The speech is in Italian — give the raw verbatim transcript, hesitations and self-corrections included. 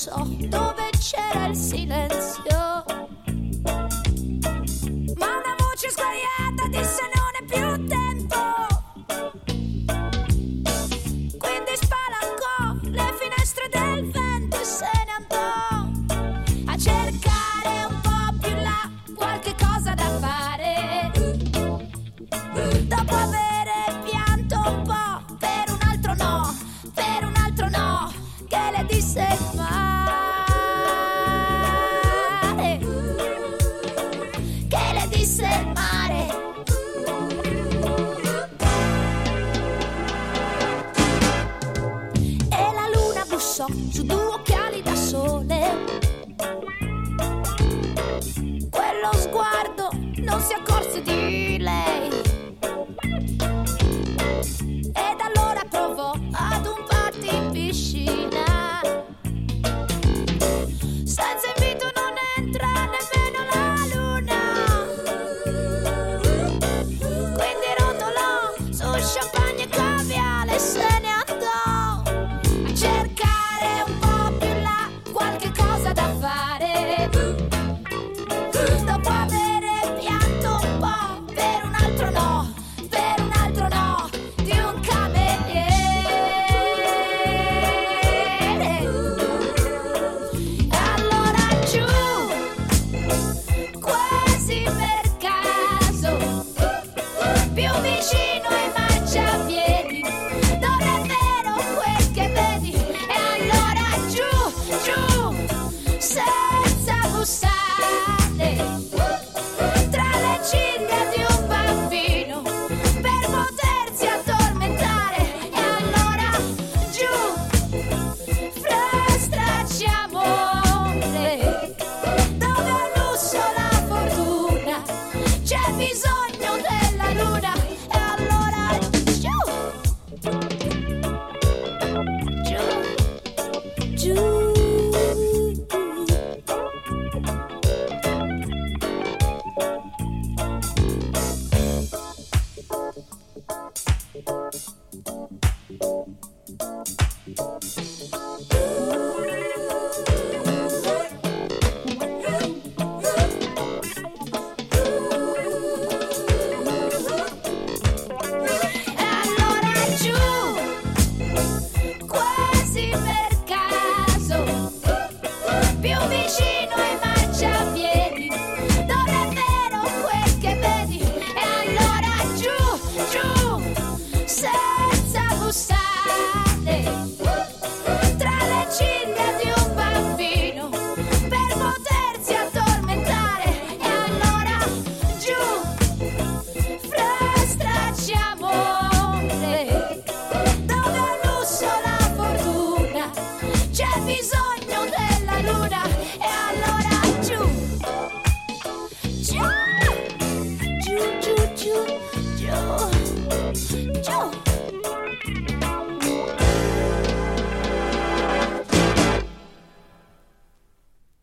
so dove c'era il silenzio, ma una voce sguaiata disse non è più tempo. Quindi spalancò le finestre del vento e se ne andò a cercare un po' più là qualche cosa da fare. Dopo avere pianto un po' per un altro no, per un altro no, che le disse il mare, che le disse il mare. E la luna bussò su due occhiali da sole